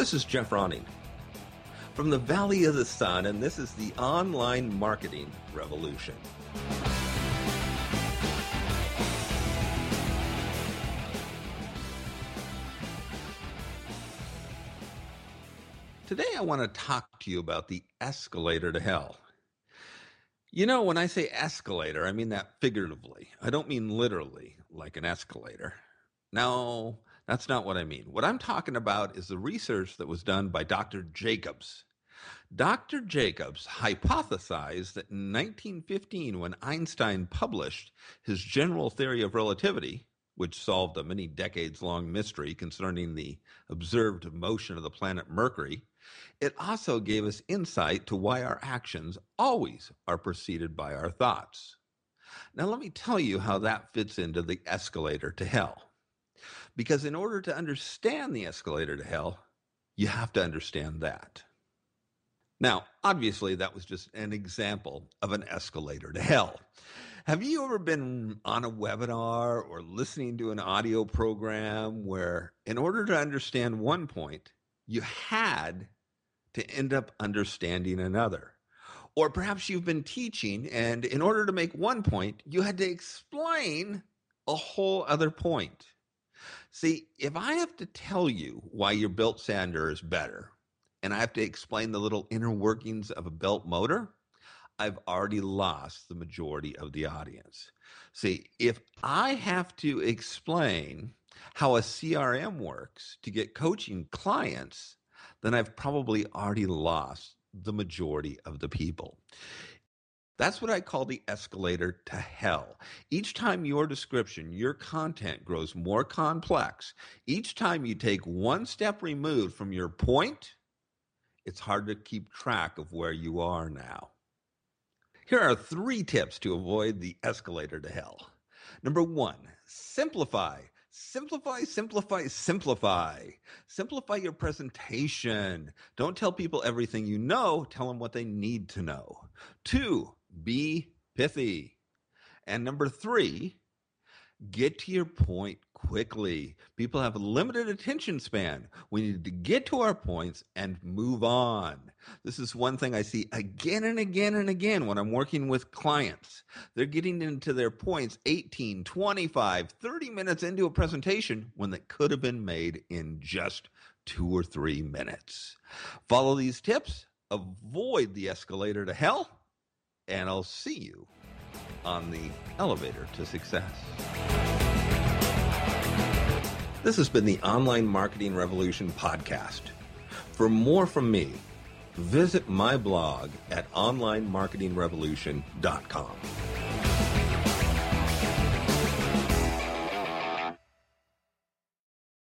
This is Jeff Ronning from the Valley of the Sun, and this is the Online Marketing Revolution. Today I want to talk to you about the escalator to hell. You know, when I say escalator, I mean that figuratively. I don't mean literally, like an escalator. No, that's not what I mean. What I'm talking about is the research that was done by Dr. Jacobs. Dr. Jacobs hypothesized that in 1915, when Einstein published his general theory of relativity, which solved a many decades-long mystery concerning the observed motion of the planet Mercury, it also gave us insight to why our actions always are preceded by our thoughts. Now, let me tell you how that fits into the escalator to hell. Because in order to understand the escalator to hell, you have to understand that. Now, obviously, that was just an example of an escalator to hell. Have you ever been on a webinar or listening to an audio program where, in order to understand one point, you had to end up understanding another? Or perhaps you've been teaching, and in order to make one point, you had to explain a whole other point. See, if I have to tell you why your belt sander is better, and I have to explain the little inner workings of a belt motor, I've already lost the majority of the audience. See, if I have to explain how a CRM works to get coaching clients, then I've probably already lost the majority of the people. That's what I call the escalator to hell. Each time your description, your content grows more complex, each time you take one step removed from your point, it's hard to keep track of where you are now. Here are 3 tips to avoid the escalator to hell. Number 1, simplify. Simplify, simplify, simplify. Simplify your presentation. Don't tell people everything you know. Tell them what they need to know. 2, be pithy. And number 3, get to your point quickly. People have a limited attention span. We need to get to our points and move on. This is one thing I see again and again and again when I'm working with clients. They're getting into their points 18, 25, 30 minutes into a presentation when that could have been made in just 2 or 3 minutes. Follow these tips, avoid the escalator to hell, and I'll see you on the elevator to success. This has been the Online Marketing Revolution podcast. For more from me, visit my blog at onlinemarketingrevolution.com.